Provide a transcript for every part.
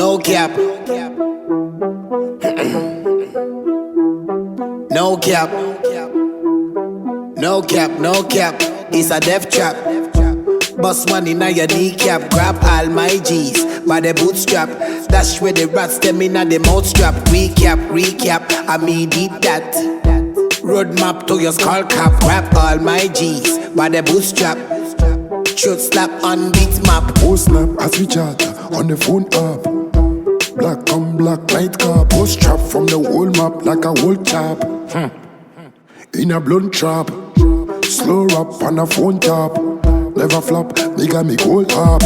No cap. No cap. No cap, no cap. It's a death trap. Bust money now your kneecap. Grab all my G's by the bootstrap. Dash where the rats them in the mouth strap. Recap, I mean deep that. Roadmap to your skull cap. Grab all my G's by the bootstrap. Shoot slap on beat map. Post snap as we chat on the phone app. Black on black night car. Post trap from the whole map like a whole chap. In a blunt trap. Slow rap on a phone tap. Never flop, nigga make hold up.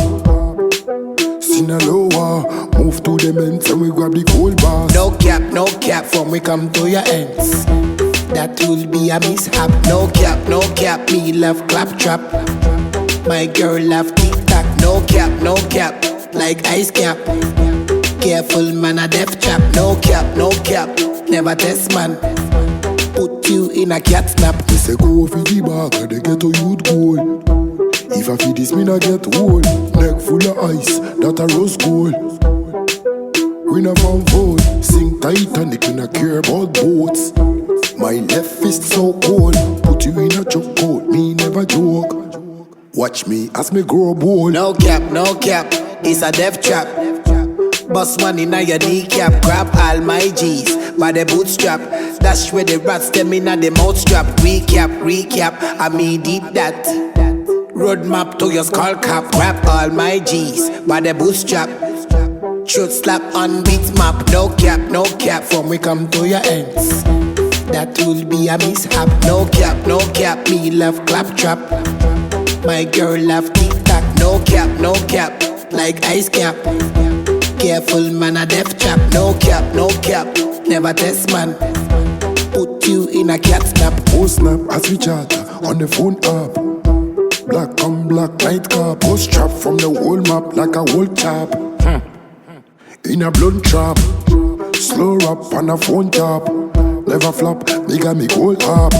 Sinaloa, move to the men's and we grab the cold bars. No cap, from we come to your ends. That will be a mishap. No cap, me love claptrap. My girl love tic-tac. No cap, like ice cap. Careful man, a death trap. No cap, never test man. Put you in a cat snap. They say go for the bag, they get a youth goal. If I feed this, me not get old. Neck full of ice, that a rose gold. We not found vote. Sing Titanic, we not care about boats. My left fist so cold. Put you in a choke coat, me never joke. Watch me as me grow bold. No cap, it's a death trap. Bust money now your kneecap. Grab all my G's by the bootstrap. Dash where the rats them in the mouth strap. Recap, I mean deep that. Roadmap to your skull cap. Grab all my G's by the bootstrap. Shoot slap on beat map. No cap, from we come to your ends. That will be a mishap. No cap, me love claptrap. My girl love tic-tac. No cap, like ice cap. Careful man, a death trap. No cap, never test man. Put you in a cat snap. Post snap as we chat on the phone app. Black on black night car. Post trap from the whole map like a whole chap. In a blunt trap. Slow rap on a phone tap. Never flop, nigga make hold up.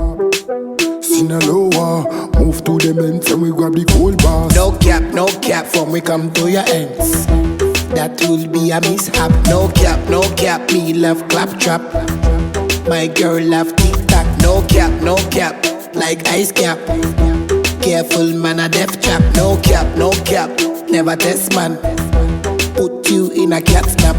Sinaloa, move to the men's and we grab the cold bars. No cap, from we come to your ends. That will be a mishap. No cap, me love claptrap. My girl love tic-tac. No cap, like ice cap. Careful man, a death trap. No cap, never test man. Put you in a cat snap.